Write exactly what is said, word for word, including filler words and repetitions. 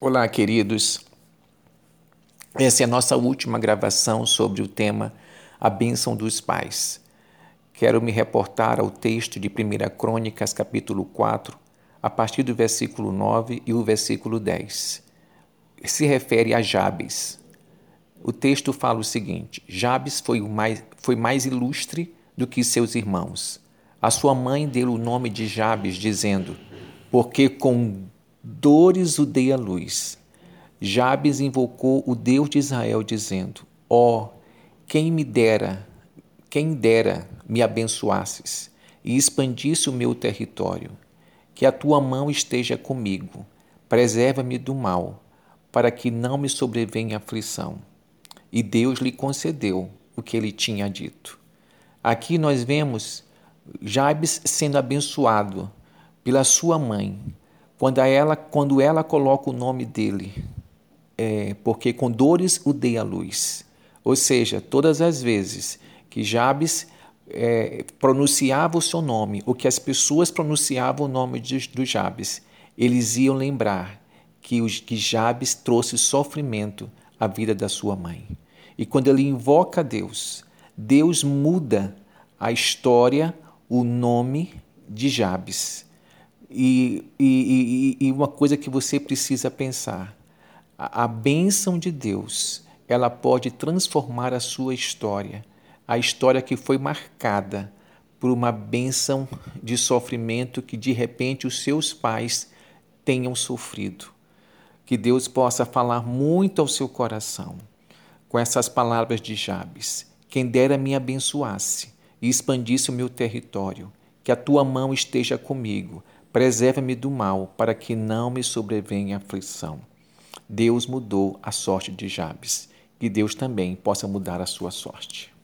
Olá, queridos. Essa é a nossa última gravação sobre o tema A Bênção dos Pais. Quero me reportar ao texto de primeira Crônicas, capítulo quatro, a partir do versículo nove e o versículo dez. Se refere a Jabes. O texto fala o seguinte: Jabes foi, o mais, foi mais ilustre do que seus irmãos. A sua mãe deu o nome de Jabes, dizendo: porque com dores o dei à luz. Jabes invocou o Deus de Israel, dizendo: ó, oh, quem me dera, quem dera me abençoasses e expandisse o meu território, que a tua mão esteja comigo, preserva-me do mal, para que não me sobrevenha aflição. E Deus lhe concedeu o que ele tinha dito. Aqui nós vemos Jabes sendo abençoado pela sua mãe, quando ela, quando ela coloca o nome dele, é, porque com dores o dei à luz. Ou seja, todas as vezes que Jabes é, pronunciava o seu nome, ou que as pessoas pronunciavam o nome de, do Jabes, eles iam lembrar que, os, que Jabes trouxe sofrimento à vida da sua mãe. E quando ele invoca Deus, Deus muda a história, o nome de Jabes. E, e, e, e uma coisa que você precisa pensar: a, a bênção de Deus, ela pode transformar a sua história, a história que foi marcada por uma bênção de sofrimento que de repente os seus pais tenham sofrido. Que Deus possa falar muito ao seu coração com essas palavras de Jabes: quem dera me abençoasse e expandisse o meu território, que a tua mão esteja comigo, preserva-me do mal, para que não me sobrevenha aflição. Deus mudou a sorte de Jabes, que Deus também possa mudar a sua sorte.